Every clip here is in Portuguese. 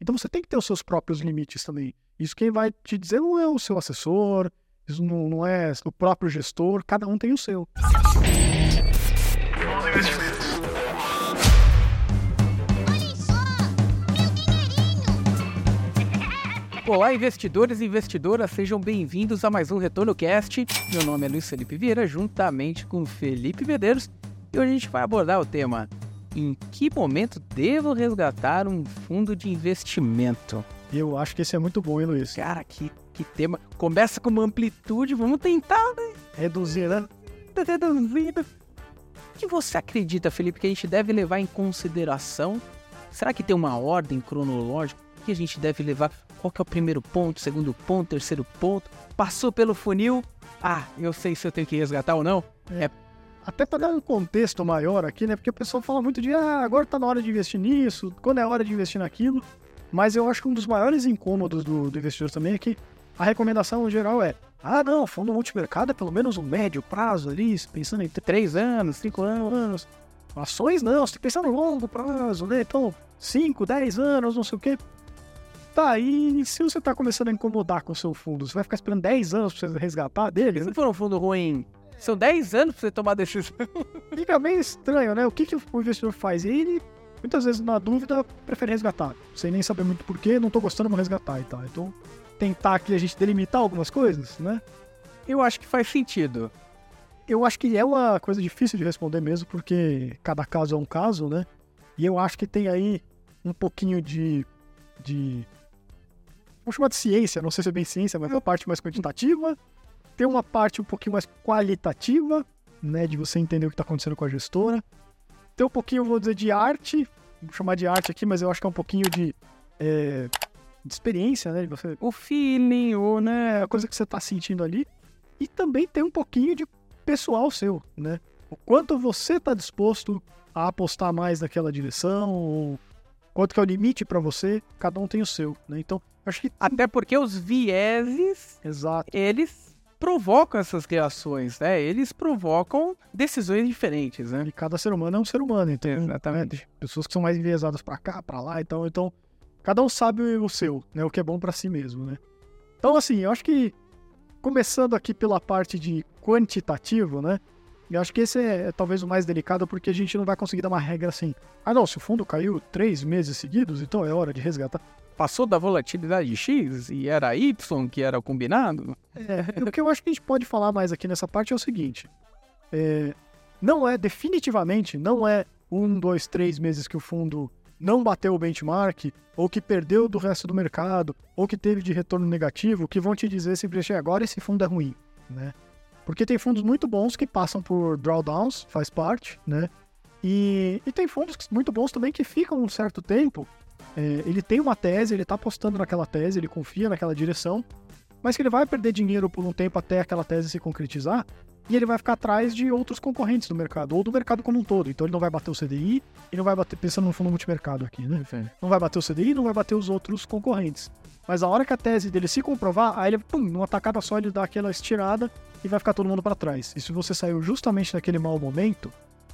Então você tem que ter os seus próprios limites também. Isso quem vai te dizer não é o seu assessor, isso não é o próprio gestor, cada um tem o seu. Olá, investidores e investidoras, sejam bem-vindos a mais um Retorno Cast. Meu nome é Luiz Felipe Vieira, juntamente com Felipe Medeiros, e hoje a gente vai abordar o tema: em que momento devo resgatar um fundo de investimento? Eu acho que esse é muito bom, hein, Luiz? Cara, que tema. Começa com uma amplitude, vamos tentar, né? Reduzir, né? Reduzindo. O que você acredita, Felipe, que a gente deve levar em consideração? Será que tem uma ordem cronológica que a gente deve levar? Qual que é o primeiro ponto, segundo ponto, terceiro ponto? Passou pelo funil? Eu sei se eu tenho que resgatar ou não. Até para dar um contexto maior aqui, né? Porque o pessoal fala muito de agora tá na hora de investir nisso, quando é hora de investir naquilo. Mas eu acho que um dos maiores incômodos do investidor também é que a recomendação geral é: não, fundo multimercado é pelo menos um médio prazo ali, pensando em 3 anos, 5 anos. Ações não, você tem que pensar no longo prazo, né? Então, 5, 10 anos, não sei o quê. Tá, e se você tá começando a incomodar com o seu fundo, você vai ficar esperando 10 anos pra você resgatar dele, né? Se for um fundo ruim, são 10 anos pra você tomar decisão. Fica bem estranho, né? O que o investidor faz? Ele, muitas vezes, na dúvida, prefere resgatar. Sem nem saber muito porquê, não tô gostando, vou resgatar e tal. Então, tentar aqui a gente delimitar algumas coisas, né? Eu acho que faz sentido. Eu acho que é uma coisa difícil de responder mesmo, porque cada caso é um caso, né? E eu acho que tem aí um pouquinho de vamos chamar de ciência, não sei se é bem ciência, mas é uma parte mais quantitativa. Tem uma parte um pouquinho mais qualitativa, né, de você entender o que está acontecendo com a gestora. Tem um pouquinho, vou dizer, de arte, vou chamar de arte aqui, mas eu acho que é um pouquinho de experiência, né, de você... O feeling, né, a coisa que você está sentindo ali. E também tem um pouquinho de pessoal seu, né? O quanto você está disposto a apostar mais naquela direção, ou quanto que é o limite para você, cada um tem o seu, né? Então, acho que... Até porque os vieses, Exato, eles provocam essas reações, né? Eles provocam decisões diferentes, né? e cada ser humano é um ser humano, então... Exatamente. Né? Pessoas que são mais enviesadas para cá, para lá, então cada um sabe o seu, né? O que é bom para si mesmo, né? Então, assim, eu acho que começando aqui pela parte de quantitativo, né? Eu acho que esse é talvez o mais delicado, porque a gente não vai conseguir dar uma regra assim. Não, se o fundo caiu 3 meses seguidos, então é hora de resgatar. Passou da volatilidade X e era Y que era o combinado? O que eu acho que a gente pode falar mais aqui nessa parte é o seguinte. Definitivamente não é 1, 2, 3 meses que o fundo não bateu o benchmark, ou que perdeu do resto do mercado, ou que teve de retorno negativo, que vão te dizer simplesmente agora esse fundo é ruim, né? Porque tem fundos muito bons que passam por drawdowns, faz parte, né? E tem fundos muito bons também que ficam um certo tempo. Ele tem uma tese, ele está apostando naquela tese, ele confia naquela direção, mas que ele vai perder dinheiro por um tempo até aquela tese se concretizar, e ele vai ficar atrás de outros concorrentes do mercado, ou do mercado como um todo. Então ele não vai bater o CDI, e não vai bater, pensando no fundo multimercado aqui, né? Não vai bater o CDI, não vai bater os outros concorrentes. Mas a hora que a tese dele se comprovar, aí ele, numa tacada só, ele dá aquela estirada e vai ficar todo mundo para trás. E se você saiu justamente naquele mau momento,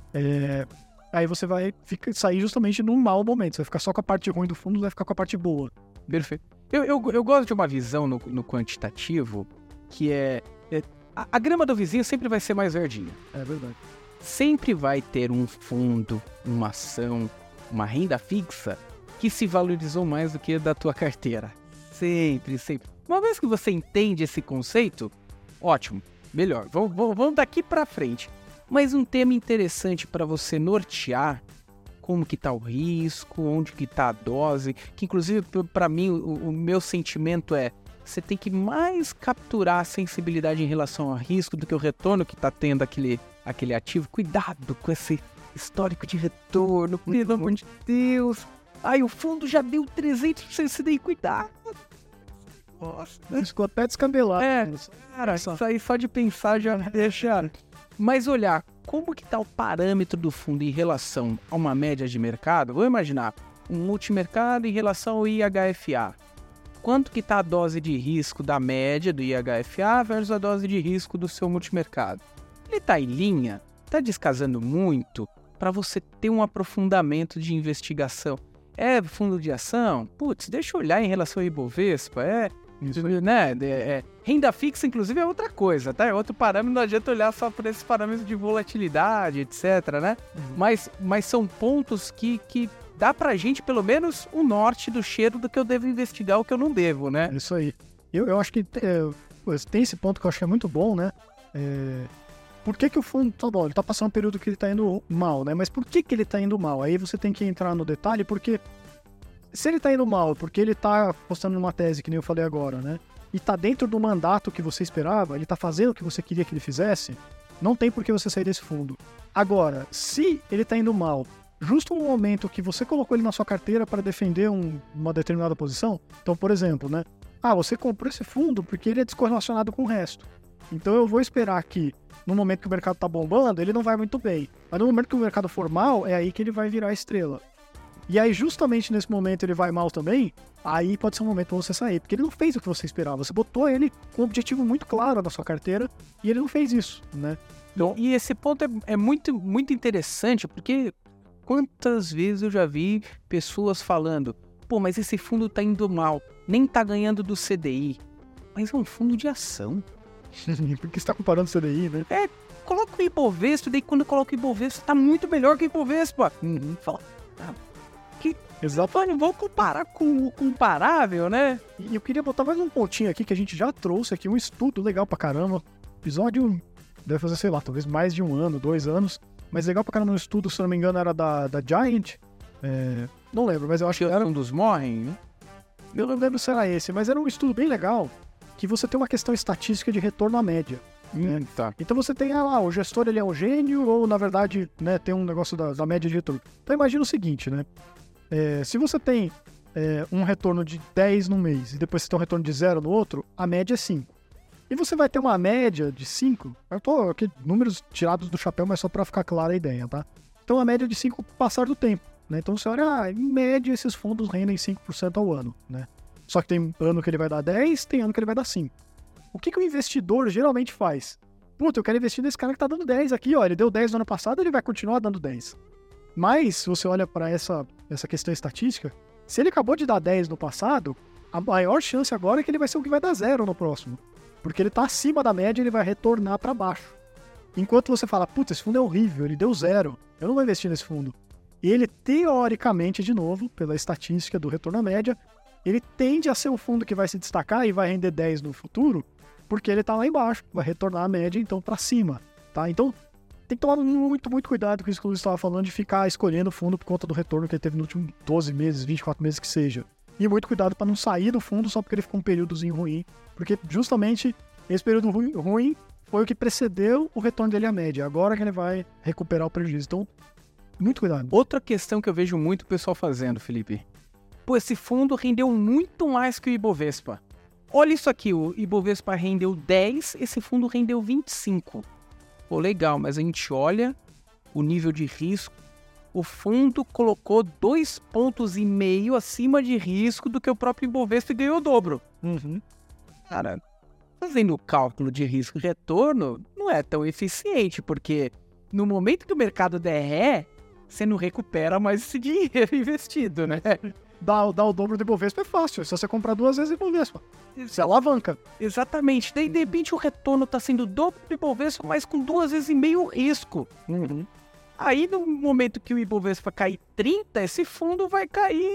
aí você vai sair justamente num mau momento. Você vai ficar só com a parte ruim do fundo, vai ficar com a parte boa. Perfeito. Eu gosto de uma visão no quantitativo, que a grama do vizinho sempre vai ser mais verdinha. É verdade. Sempre vai ter um fundo, uma ação, uma renda fixa que se valorizou mais do que da tua carteira. Sempre. Uma vez que você entende esse conceito, ótimo, melhor. Vamos daqui pra frente. Mas um tema interessante para você nortear como que tá o risco, onde que tá a dose, que inclusive para mim o meu sentimento é: você tem que mais capturar a sensibilidade em relação ao risco do que o retorno que tá tendo aquele ativo. Cuidado com esse histórico de retorno, pelo amor de Deus. O fundo já deu 300% CDI, cuidado. Nossa, ficou até descambelado. Cara, isso aí só de pensar já deixa. Mas olhar como que tá o parâmetro do fundo em relação a uma média de mercado. Vou imaginar um multimercado em relação ao IHFA. Quanto que tá a dose de risco da média do IHFA versus a dose de risco do seu multimercado? Ele tá em linha? Tá descasando muito? Para você ter um aprofundamento de investigação. É fundo de ação? Putz, deixa eu olhar em relação ao Ibovespa. Renda fixa, inclusive, é outra coisa, tá? É outro parâmetro, não adianta olhar só por esses parâmetros de volatilidade, etc, né? Mas são pontos que dá pra gente, pelo menos, o norte do cheiro do que eu devo investigar ou que eu não devo, né? É isso aí. Eu acho que tem esse ponto que eu acho que é muito bom, né? Por que o fundo, tá bom, ele tá passando um período que ele tá indo mal, né? Mas por que ele tá indo mal? Aí você tem que entrar no detalhe, porque se ele tá indo mal, porque ele tá apostando numa tese, que nem eu falei agora, né? E tá dentro do mandato que você esperava, ele tá fazendo o que você queria que ele fizesse, não tem por que você sair desse fundo. Agora, se ele tá indo mal, justo no momento que você colocou ele na sua carteira para defender uma determinada posição, então, por exemplo, né? Você comprou esse fundo porque ele é descorrelacionado com o resto. Então eu vou esperar que, no momento que o mercado tá bombando, ele não vai muito bem. Mas no momento que o mercado for mal, é aí que ele vai virar estrela. E aí, justamente nesse momento, ele vai mal também, aí pode ser um momento pra você sair, porque ele não fez o que você esperava. Você botou ele com um objetivo muito claro na sua carteira, e ele não fez isso, né? Então, e esse ponto é muito, muito interessante, porque quantas vezes eu já vi pessoas falando, mas esse fundo tá indo mal, nem tá ganhando do CDI. Mas é um fundo de ação. Porque você tá comparando o CDI, né? Coloca o Ibovespa, daí quando eu coloco o Ibovespa, tá muito melhor que o Ibovespa. Fala, exatamente, vou comparar com o comparável, né? E eu queria botar mais um pontinho aqui, que a gente já trouxe aqui, um estudo legal pra caramba. Episódio, deve fazer, sei lá, talvez mais de 1 ano, 2 anos. Mas legal pra caramba, um estudo, se não me engano, era da Giant. Não lembro, mas eu acho que era um dos morrem, né? Eu não lembro se era esse, mas era um estudo bem legal, que você tem uma questão estatística de retorno à média. Tá. Então você tem o gestor, ele é um gênio, ou na verdade, né, tem um negócio da média de retorno. Então imagina o seguinte, né? Se você tem um retorno de 10 no mês e depois você tem um retorno de 0 no outro, a média é 5. E você vai ter uma média de 5, eu tô aqui, números tirados do chapéu, mas só para ficar clara a ideia, tá? Então a média de 5 com o passar do tempo, né? Então você olha, em média esses fundos rendem 5% ao ano, né? Só que tem ano que ele vai dar 10, tem ano que ele vai dar 5. O que o investidor geralmente faz? Eu quero investir nesse cara que tá dando 10 aqui, ó, ele deu 10 no ano passado, ele vai continuar dando 10. Mas, se você olha para essa questão estatística, se ele acabou de dar 10 no passado, a maior chance agora é que ele vai ser o que vai dar 0 no próximo. Porque ele tá acima da média e ele vai retornar para baixo. Enquanto você fala, esse fundo é horrível, ele deu 0, eu não vou investir nesse fundo. E ele, teoricamente, de novo, pela estatística do retorno à média, ele tende a ser um fundo que vai se destacar e vai render 10 no futuro, porque ele tá lá embaixo, vai retornar a média, então, para cima, tá? Então, tem que tomar muito, muito cuidado com isso que o Luiz estava falando, de ficar escolhendo o fundo por conta do retorno que ele teve nos últimos 12 meses, 24 meses que seja. E muito cuidado para não sair do fundo só porque ele ficou um períodozinho ruim, porque justamente esse período ruim foi o que precedeu o retorno dele à média. Agora que ele vai recuperar o prejuízo. Então, muito cuidado. Outra questão que eu vejo muito o pessoal fazendo, Felipe. Esse fundo rendeu muito mais que o Ibovespa. Olha isso aqui, o Ibovespa rendeu 10, esse fundo rendeu 25. Legal, mas a gente olha o nível de risco. O fundo colocou 2,5 pontos acima de risco do que o próprio Ibovespa e ganhou o dobro. Cara, fazendo o cálculo de risco e retorno, não é tão eficiente, porque no momento que o mercado der ré, você não recupera mais esse dinheiro investido, né? Dar o dobro do Ibovespa é fácil, é só você comprar 2 vezes o Ibovespa. Você alavanca. Exatamente. Daí, de repente, o retorno está sendo o dobro do Ibovespa, mas com 2,5 vezes o risco. Aí, no momento que o Ibovespa cair 30, esse fundo vai cair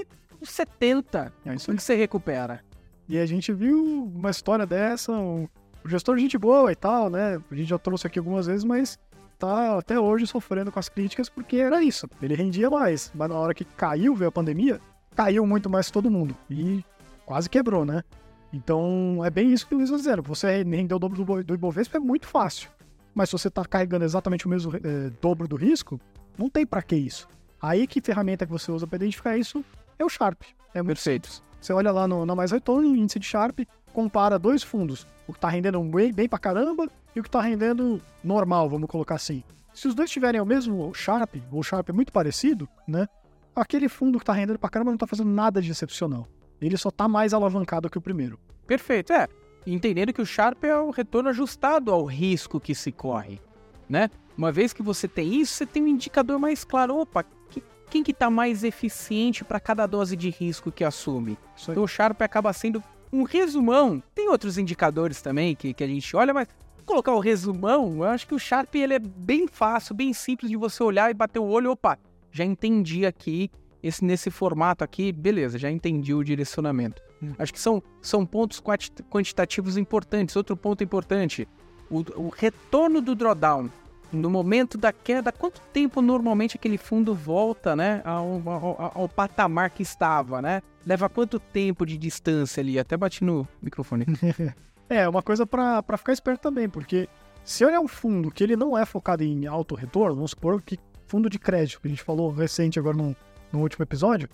70. Isso que você recupera. E a gente viu uma história dessa, o gestor de gente boa e tal, né? A gente já trouxe aqui algumas vezes, mas tá até hoje sofrendo com as críticas porque era isso. Ele rendia mais, mas na hora que veio a pandemia, caiu muito mais que todo mundo. E quase quebrou, né? Então, é bem isso que o Luiz está dizendo. Você render o dobro do Ibovespa é muito fácil. Mas se você está carregando exatamente o mesmo dobro do risco, não tem para que isso. Aí, que ferramenta que você usa para identificar isso é o Sharpe. É muito perfeito. Você olha lá na Mais Retorno, no índice de Sharpe, compara 2 fundos. O que está rendendo bem pra caramba e o que está rendendo normal, vamos colocar assim. Se os dois tiverem o mesmo Sharpe, ou o Sharpe é muito parecido, né? Aquele fundo que está rendendo pra caramba não está fazendo nada de excepcional. Ele só está mais alavancado que o primeiro. Perfeito, entendendo que o Sharpe é o retorno ajustado ao risco que se corre, né? Uma vez que você tem isso, você tem um indicador mais claro. quem que tá mais eficiente para cada dose de risco que assume. Isso aí. Então o Sharpe acaba sendo um resumão. Tem outros indicadores também que a gente olha, mas colocar o resumão, eu acho que o Sharpe ele é bem fácil, bem simples de você olhar e bater o olho, opa, já entendi aqui, nesse formato aqui, beleza, já entendi o direcionamento. Acho que são pontos quantitativos importantes. Outro ponto importante, o retorno do drawdown. No momento da queda, quanto tempo normalmente aquele fundo volta, né, ao patamar que estava, né? Leva quanto tempo de distância ali? Até bati no microfone. Uma coisa pra ficar esperto também, porque se olhar um fundo que ele não é focado em alto retorno, vamos supor que fundo de crédito, que a gente falou recente agora no último episódio,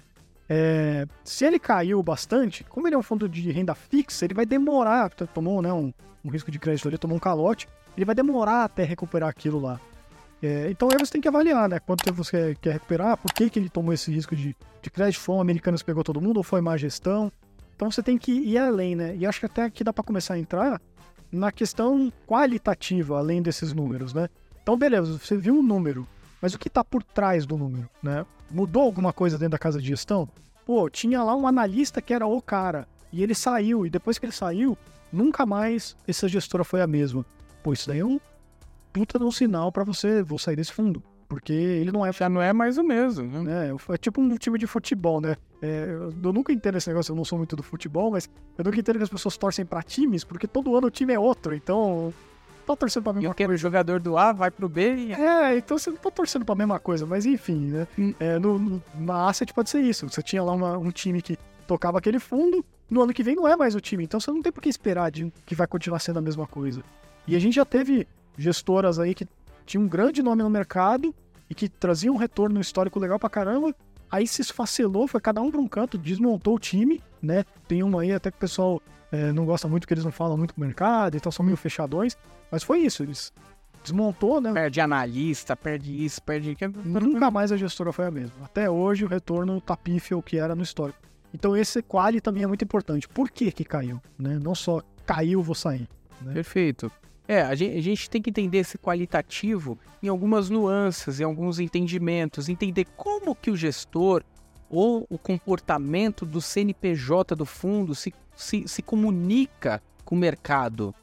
se ele caiu bastante, como ele é um fundo de renda fixa, ele vai demorar, tomou, né, um risco de crédito ali, tomou um calote, ele vai demorar até recuperar aquilo lá. Então aí você tem que avaliar, né, quanto tempo você quer recuperar, por que ele tomou esse risco de crédito, foi um americano que pegou todo mundo ou foi má gestão. Então você tem que ir além, né, e acho que até aqui dá para começar a entrar na questão qualitativa, além desses números, né. Então beleza, você viu um número, mas o que está por trás do número, né? Mudou alguma coisa dentro da casa de gestão? Pô, tinha lá um analista que era o cara, e ele saiu, e depois que ele saiu, nunca mais essa gestora foi a mesma. Pô, isso daí é um puta de um sinal pra você, vou sair desse fundo, porque ele não é... Já não é mais o mesmo, né? É tipo um time de futebol, né? Eu nunca entendo esse negócio, eu não sou muito do futebol, mas eu nunca entendo que as pessoas torcem pra times, porque todo ano o time é outro, então... Tá torcendo pra mesma coisa. O jogador do A vai pro B e... então você não tá torcendo pra mesma coisa, mas enfim, né? Na Asset pode ser isso. Você tinha lá um time que tocava aquele fundo, no ano que vem não é mais o time, então você não tem por que esperar que vai continuar sendo a mesma coisa. E a gente já teve gestoras aí que tinham um grande nome no mercado e que traziam um retorno histórico legal pra caramba, aí se esfacelou, foi cada um pra um canto, desmontou o time, né? Tem uma aí até que o pessoal não gosta muito, que eles não falam muito com o mercado, então são meio fechadões. Mas foi isso, eles desmontou, né? Perde analista, perde isso, perde... Nunca mais a gestora foi a mesma. Até hoje o retorno tá pífio o que era no histórico. Então esse quali também é muito importante. Por que caiu? Né? Não só caiu, vou sair. Né? Perfeito. A gente tem que entender esse qualitativo em algumas nuances, em alguns entendimentos. Entender como que o gestor ou o comportamento do CNPJ do fundo se comunica com o mercado.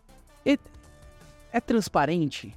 É transparente?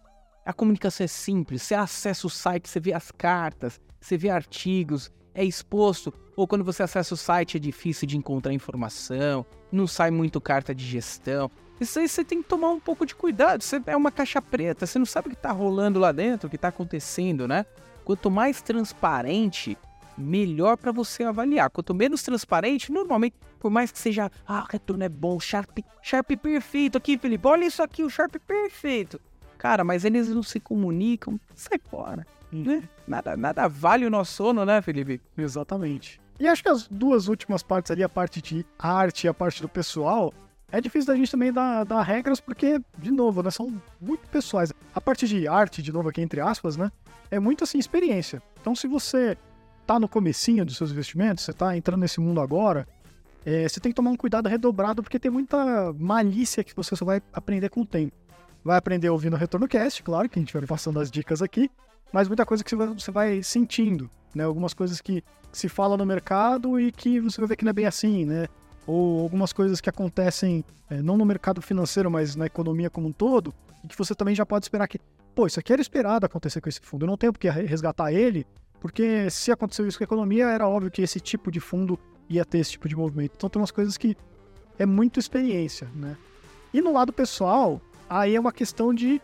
A comunicação é simples? Você acessa o site, você vê as cartas, você vê artigos, é exposto? Ou quando você acessa o site é difícil de encontrar informação, não sai muito carta de gestão? Isso aí você tem que tomar um pouco de cuidado. Você é uma caixa preta, você não sabe o que está rolando lá dentro, o que está acontecendo, né? Quanto mais transparente, melhor para você avaliar. Quanto menos transparente, normalmente, por mais que seja, o retorno é bom, Sharpe perfeito aqui, Felipe, olha isso aqui, o Sharpe perfeito. Cara, mas eles não se comunicam, sai fora, né? Nada vale o nosso sono, né, Felipe? Exatamente. E acho que as duas últimas partes ali, a parte de arte e a parte do pessoal, é difícil da gente também dar regras, porque, de novo, né, são muito pessoais. A parte de arte, de novo aqui entre aspas, né, é muito assim, experiência. Então se você tá no comecinho dos seus investimentos, você tá entrando nesse mundo agora, você tem que tomar um cuidado redobrado, porque tem muita malícia que você só vai aprender com o tempo. Vai aprender ouvindo o Retorno Cast, claro, que a gente vai passando as dicas aqui, mas muita coisa que você vai sentindo, né? Algumas coisas que se fala no mercado e que você vai ver que não é bem assim, né? Ou algumas coisas que acontecem, não no mercado financeiro, mas na economia como um todo, e que você também já pode esperar que, isso aqui era esperado acontecer com esse fundo, eu não tenho por que resgatar ele, porque se aconteceu isso com a economia, era óbvio que esse tipo de fundo ia ter esse tipo de movimento. Então tem umas coisas que é muito experiência, né? E no lado pessoal, aí é uma questão de...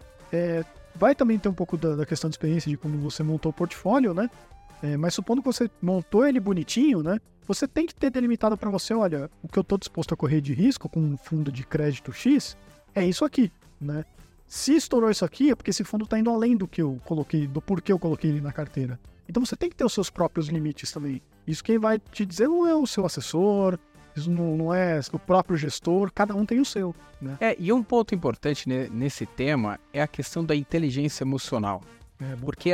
vai também ter um pouco da questão de experiência de como você montou o portfólio, né? Mas supondo que você montou ele bonitinho, né? Você tem que ter delimitado para você, olha, o que eu tô disposto a correr de risco com um fundo de crédito X é isso aqui, né? Se estourou isso aqui é porque esse fundo tá indo além do que eu coloquei, do porquê eu coloquei ele na carteira. Então você tem que ter os seus próprios limites também. Isso quem vai te dizer não é o seu assessor, isso não é o próprio gestor, cada um tem o seu, né? E um ponto importante nesse tema é a questão da inteligência emocional. Porque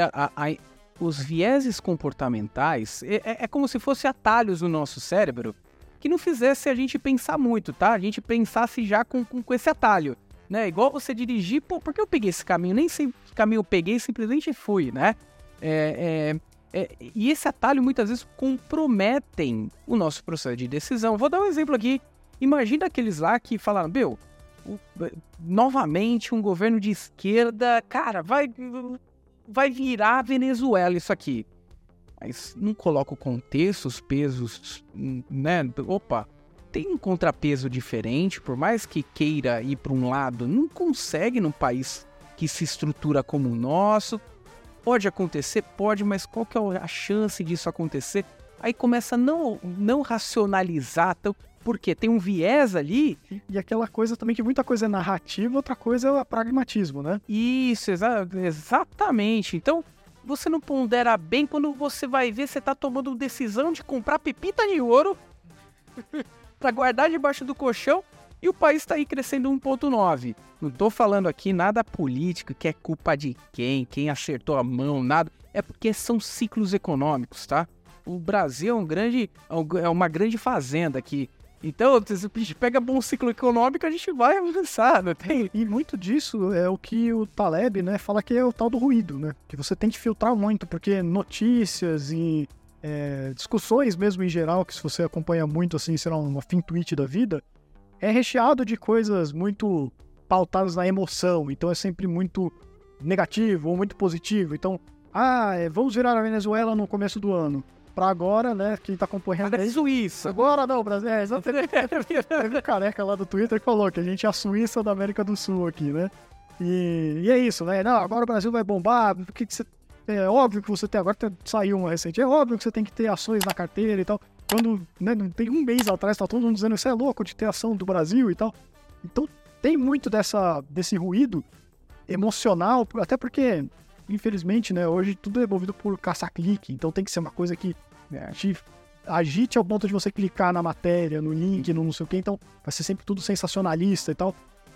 os vieses comportamentais é como se fossem atalhos no nosso cérebro que não fizesse a gente pensar muito, tá? A gente pensasse já com esse atalho, né? Igual você dirigir, por que eu peguei esse caminho? Nem sei que caminho eu peguei, simplesmente fui, né? E esse atalho muitas vezes comprometem o nosso processo de decisão. Vou dar um exemplo aqui. Imagina aqueles lá que falaram, novamente um governo de esquerda, cara, vai virar Venezuela isso aqui. Mas não coloca o contexto, os pesos, né? Opa, tem um contrapeso diferente, por mais que queira ir para um lado, não consegue num país que se estrutura como o nosso. Pode acontecer? Pode, mas qual que é a chance disso acontecer? Aí começa a não racionalizar, porque tem um viés ali. E aquela coisa também que muita coisa é narrativa, outra coisa é o pragmatismo, né? Isso, exatamente. Então, você não pondera bem quando você vai ver, você tá tomando decisão de comprar pepita de ouro para guardar debaixo do colchão e o país tá aí crescendo 1,9. Não tô falando aqui nada político, que é culpa de quem acertou a mão, nada. É porque são ciclos econômicos, tá? O Brasil é uma grande fazenda aqui. Então, se a gente pega bom ciclo econômico, a gente vai avançar, não tem? E muito disso é o que o Taleb, né, fala que é o tal do ruído, né? Que você tem que filtrar muito, porque notícias e discussões mesmo em geral, que se você acompanha muito, assim, será uma fim tweet da vida, é recheado de coisas muito pautadas na emoção. Então é sempre muito negativo ou muito positivo. Então, vamos virar a Venezuela no começo do ano. Pra agora, né, quem tá acompanhando aí... Suíça. Agora não, Brasil. Teve um careca lá do Twitter que falou que a gente é a Suíça da América do Sul aqui, né? E é isso, né? Não, agora o Brasil vai bombar, porque você... É óbvio que você tem... Agora saiu uma recente. É óbvio que você tem que ter ações na carteira e tal. Quando, né, não tem um mês atrás, tá todo mundo dizendo que você é louco de ter ação do Brasil e tal. Então, tem muito desse ruído emocional, até porque, infelizmente, né, hoje tudo é movido por caça-clique. Então tem que ser uma coisa que te agite ao ponto de você clicar na matéria, no link, no não sei o que. Então vai ser sempre tudo sensacionalista e tal.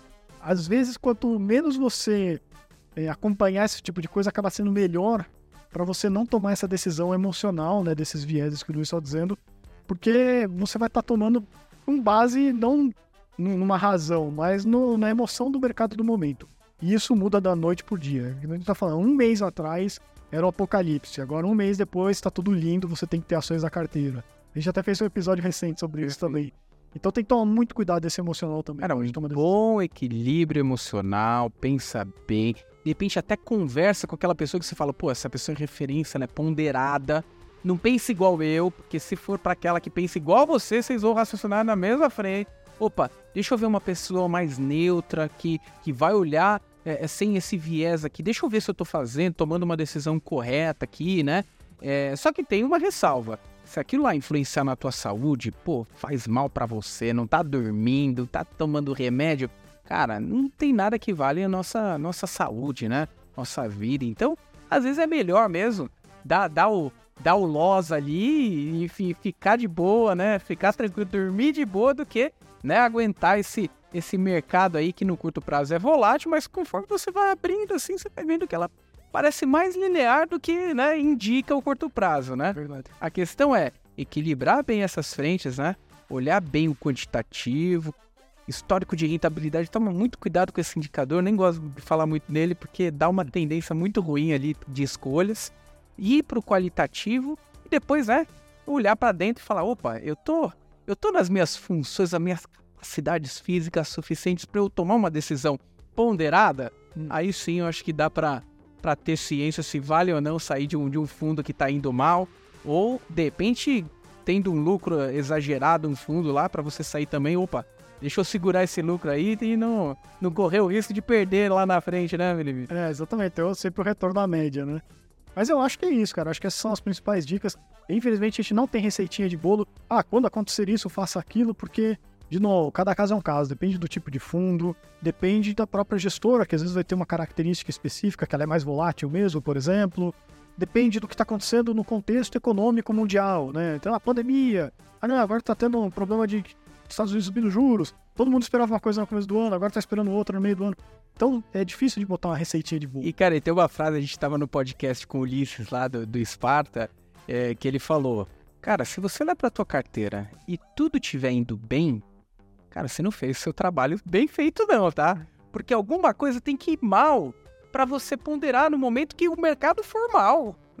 Às vezes, quanto menos você acompanhar esse tipo de coisa, acaba sendo melhor para você não tomar essa decisão emocional, né, desses vieses que o Luiz está dizendo, porque você vai estar tomando com base não numa razão, mas na emoção do mercado do momento. E isso muda da noite pro dia. A gente tá falando, um mês atrás era o apocalipse, agora um mês depois tá tudo lindo, você tem que ter ações na carteira. A gente até fez um episódio recente sobre isso também. Então tem que tomar muito cuidado desse emocional também. Era um bom equilíbrio emocional, pensa bem. De repente até conversa com aquela pessoa que você fala, essa pessoa é referência, né, ponderada. Não pense igual eu, porque se for para aquela que pensa igual você, vocês vão raciocinar na mesma frente. Opa, deixa eu ver uma pessoa mais neutra, que vai olhar sem esse viés aqui. Deixa eu ver se eu tô tomando uma decisão correta aqui, né? Só que tem uma ressalva. Se aquilo lá influenciar na tua saúde, faz mal pra você, não tá dormindo, tá tomando remédio, cara, não tem nada que vale a nossa saúde, né? Nossa vida. Então, às vezes é melhor mesmo dar o loss ali e ficar de boa, né? Ficar tranquilo, dormir de boa do que, né, aguentar esse mercado aí que no curto prazo é volátil, mas conforme você vai abrindo assim, você vai vendo que ela parece mais linear do que, né, indica o curto prazo, né? Verdade. A questão é equilibrar bem essas frentes, né? Olhar bem o quantitativo, histórico de rentabilidade. Toma muito cuidado com esse indicador, nem gosto de falar muito nele, porque dá uma tendência muito ruim ali de escolhas. Ir para o qualitativo e depois, olhar para dentro e falar, opa, eu tô nas minhas funções, as minhas capacidades físicas suficientes para eu tomar uma decisão ponderada. Aí sim eu acho que dá para ter ciência se vale ou não sair de um fundo que está indo mal, ou de repente tendo um lucro exagerado um fundo lá para você sair também, opa, deixa eu segurar esse lucro aí e não correr o risco de perder lá na frente, né, Felipe? Exatamente, eu sempre o retorno da média, né? Mas eu acho que é isso, cara. Acho que essas são as principais dicas. Infelizmente, a gente não tem receitinha de bolo. Quando acontecer isso, faça aquilo, porque, de novo, cada caso é um caso. Depende do tipo de fundo, depende da própria gestora, que às vezes vai ter uma característica específica, que ela é mais volátil mesmo, por exemplo. Depende do que está acontecendo no contexto econômico mundial, né? Então, a pandemia. Agora está tendo um problema de Estados Unidos subindo juros. Todo mundo esperava uma coisa no começo do ano, agora está esperando outra no meio do ano. Então, é difícil de botar uma receitinha de bolo. E, cara, tem uma frase, a gente estava no podcast com o Ulisses lá do Esparta, que ele falou, cara, se você olhar para tua carteira e tudo estiver indo bem, cara, você não fez o seu trabalho bem feito não, tá? Porque alguma coisa tem que ir mal para você ponderar no momento que o mercado for mal,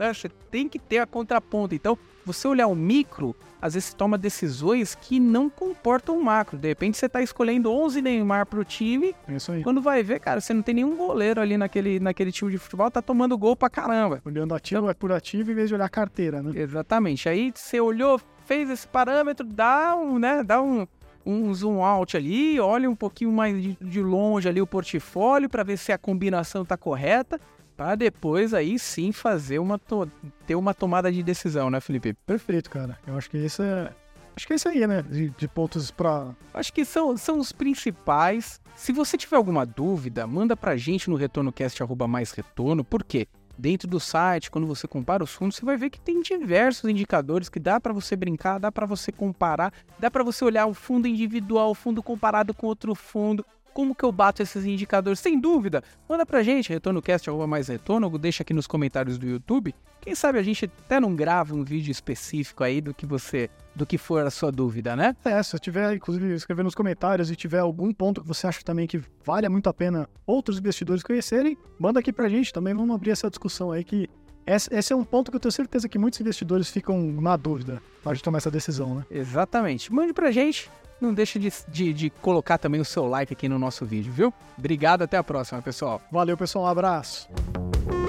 né? Você tem que ter a contraponta. Então, você olhar o micro, às vezes você toma decisões que não comportam o macro. De repente você tá escolhendo 11 Neymar pro time, Isso aí. quando vai ver, cara, você não tem nenhum goleiro ali naquele time de futebol, tá tomando gol pra caramba. Olhando ativo por ativo em vez de olhar a carteira, né? Exatamente. Aí você olhou, fez esse parâmetro, dá um zoom out ali, olha um pouquinho mais de longe ali o portfólio para ver se a combinação tá correta, para depois aí sim fazer ter uma tomada de decisão, né, Felipe? Perfeito, cara. Eu acho que isso é isso aí, né? De pontos pra... Acho que são os principais. Se você tiver alguma dúvida, manda pra gente no retornocast@maisretorno. Por quê? Dentro do site, quando você compara os fundos, você vai ver que tem diversos indicadores que dá para você brincar, dá para você comparar, dá para você olhar o fundo individual, o fundo comparado com outro fundo. Como que eu bato esses indicadores? Sem dúvida, manda pra gente, retornocast@maisretorno, ou deixa aqui nos comentários do YouTube. Quem sabe a gente até não grava um vídeo específico aí do que for a sua dúvida, né? Se eu tiver, inclusive, escrever nos comentários e tiver algum ponto que você acha também que vale muito a pena outros investidores conhecerem, manda aqui pra gente também, vamos abrir essa discussão aí, que esse é um ponto que eu tenho certeza que muitos investidores ficam na dúvida na hora de tomar essa decisão, né? Exatamente. Mande pra gente. Não deixe de colocar também o seu like aqui no nosso vídeo, viu? Obrigado, até a próxima, pessoal. Valeu, pessoal, um abraço.